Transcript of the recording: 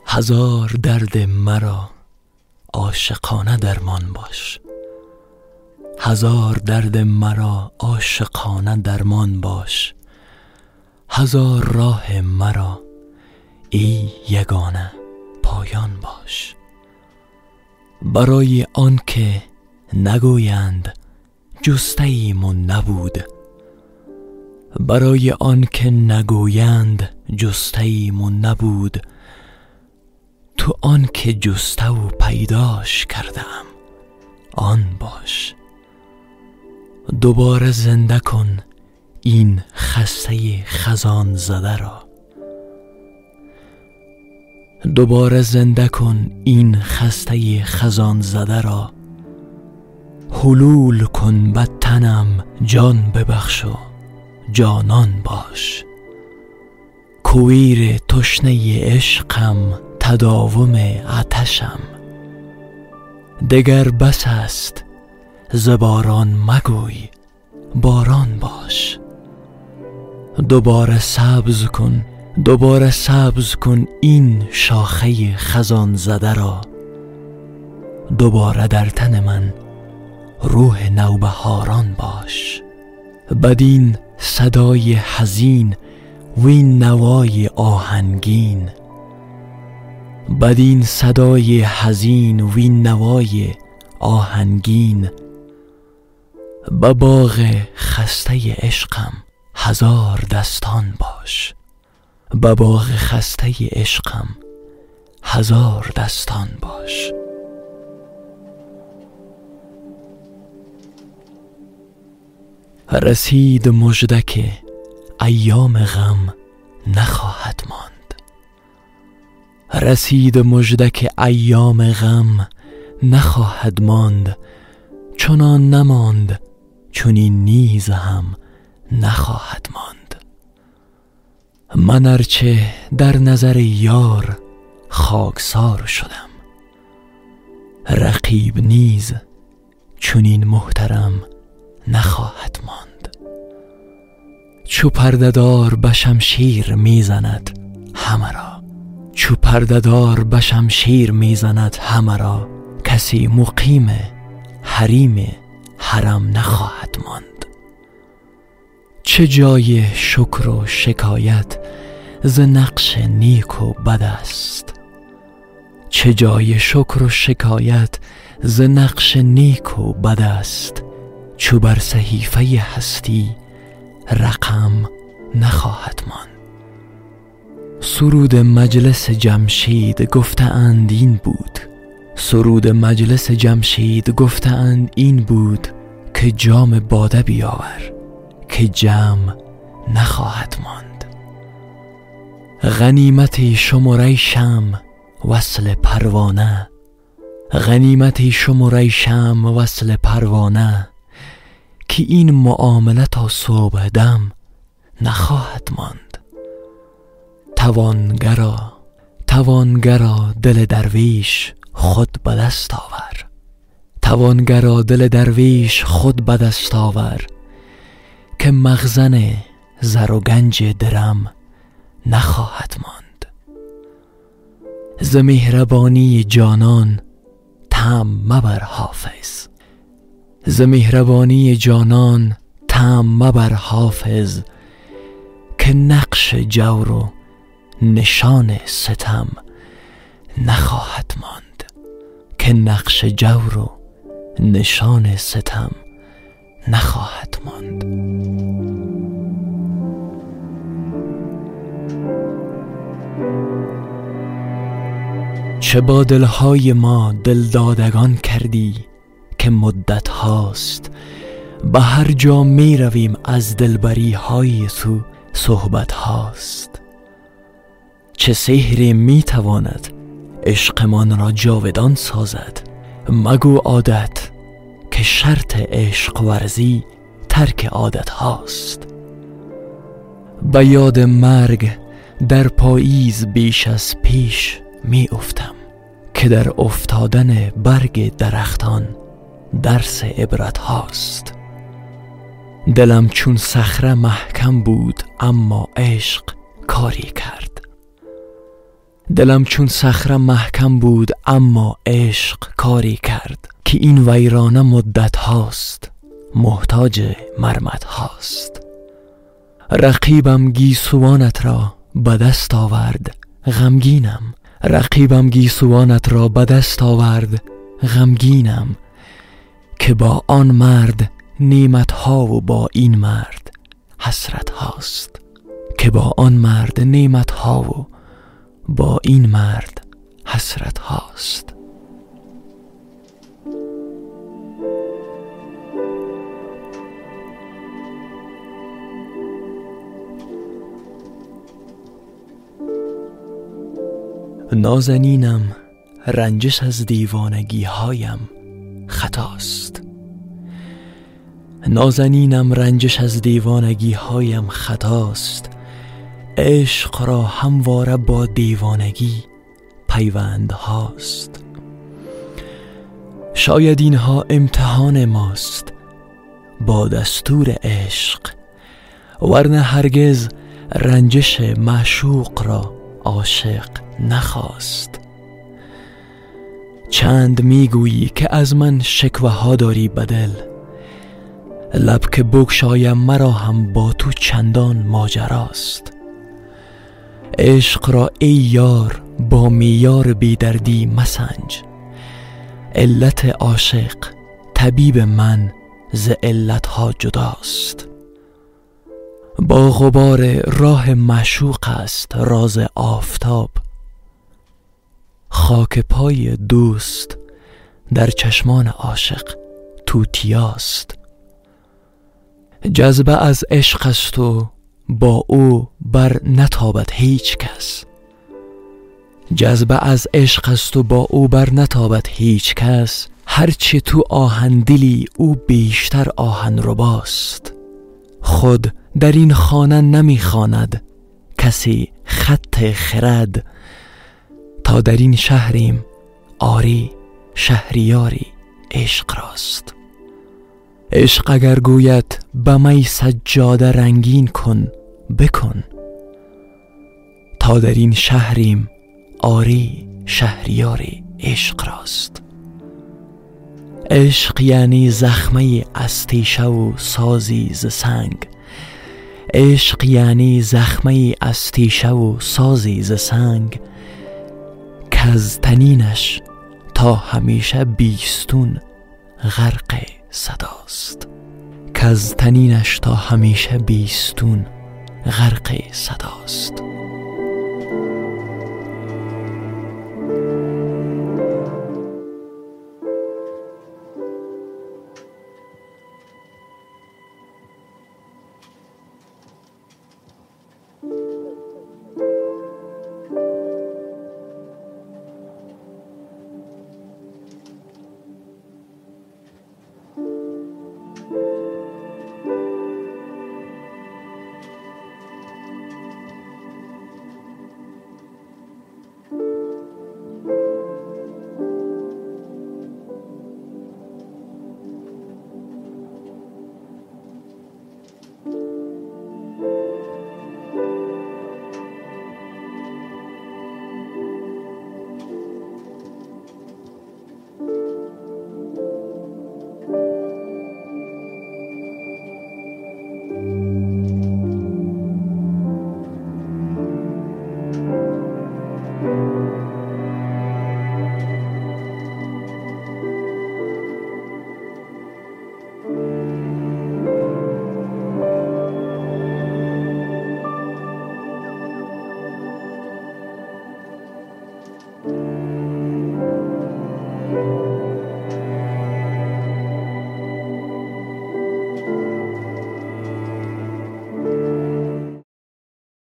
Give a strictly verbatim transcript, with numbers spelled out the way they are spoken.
هزار درد مرا عاشقانه درمان باش، هزار درد مرا عاشقانه درمان باش، هزار راه مرا ای یگانه پایان باش. برای آن که نگویند جسته ایم و نبود، برای آن که نگویند جسته ایم و نبود، تو آن که جسته و پیداش کردم آن باش. دوباره زنده کن این خسته خزان زده را، دوباره زنده کن این خسته خزان زده را. حلول کن به تنم جان ببخش و جانان باش. کویر تشنه عشقم تداوم آتشم، دگر بس است ز باران مگوی باران باش. دوباره سبز کن دوباره سبز کن این شاخه خزان زده را. دوباره در تن من روح نوبهاران باش. بدین صدای حزین وین نوای آهنگین، بدین صدای حزین وین نوای آهنگین. به باغ خسته عشقم هزار دستان باش، به باغ خسته عشقم هزار دستان باش. رسید مژده که ایام غم نخواهد ماند، رسید مژده که ایام غم نخواهد ماند. چنان نماند چنین نیز هم نخواهد ماند. من ارچه در نظر یار خاکسار شدم، رقیب نیز چنین محترم نخواهد ماند. چو پرده دار به شمشیر میزند همه را، چو پرده دار به شمشیر میزند همه را. کسی مقیم حریم حرم نخواهد ماند. چه جای شکر و شکایت ز نقش نیک و بد است، چه جای شکر و شکایت ز نقش نیک و بد است. چو بر صحیفه هستی رقم نخواهد ماند. سرود مجلس جمشید گفته اند این بود، سرود مجلس جمشید گفته اند این بود که جام باده بیاور که جمع نخواهد ماند. غنیمتی شمره شمع وصل پروانه، غنیمتی شمره شمع وصل پروانه. که این معامله تا صبح دم نخواهد ماند. توانگرا توانگرا دل درویش خود به دست آور، توانگرا دل درویش خود به دست آور. که مخزن زر و گنج درم نخواهد ماند. ز مهربانی جانان طمع مبر حافظ، ز مهربانی جانان طمع مبر حافظ. که نقش جور و نشان ستم نخواهد ماند، که نقش جور و نشان ستم نخواهد ماند. چه با دلهای ما دلدادگان کردی که مدت هاست. به هر جا می رویم از دلبری های تو صحبت هاست. چه سحری می تواند عشقمان را جاودان سازد. مگو عادت که شرط عشق ورزی ترک عادت هاست. به یاد مرگ در پاییز بیش از پیش می افتم، که در افتادن برگ درختان درس عبرت هاست. دلم چون صخره محکم بود اما عشق کاری کرد. دلم چون صخره محکم بود، اما عشق کاری کرد که این ویرانه مدت هاست محتاج مرمت هاست. رقیبم گیسوانت را به دست آورد غمگینم، رقیبم گیسوانت را به دست آورد غمگینم، که با آن مرد نعمت ها و با این مرد حسرت هاست، که با آن مرد نعمت ها و با این مرد حسرت هاست. نازنینم رنجش از دیوانگی هایم خطاست، نازنینم رنجش از دیوانگی هایم خطاست، عشق را همواره با دیوانگی پیوند هاست. شاید اینها امتحان ماست با دستور عشق، ورنه هرگز رنجش معشوق را عاشق نخواست. چند میگویی که از من شکوه ها داری بدل، لب که بگشایم مرا هم با تو چندان ماجراست. عشق را ای یار با معیار بیدردی مسنج، علت عاشق طبیب من ز علتها جداست. با غبار راه معشوق است راز آفتاب، خاک پای دوست در چشمان عاشق توتیاست. جذبه از عشق است و با او بر نتابد هیچ کس، جذبه از عشق است و با او بر نتابد هیچ کس، هرچه تو آهن دلی او بیشتر آهن رباست. خود در این خانه نمیخواند کسی خط خرد، تا در این شهریم آری شهریاری عشق راست. عشق اگر گوید به می سجاده رنگین کن بکن، تا در این شهریم آری شهریاری عشق راست. عشق یعنی زخمه از تیشه و سازی ز سنگ، عشق یعنی زخمه از تیشه و سازی ز سنگ، که از تنینش تا همیشه بیستون غرق صداست، که از تنینش تا همیشه بیستون غرق صداست.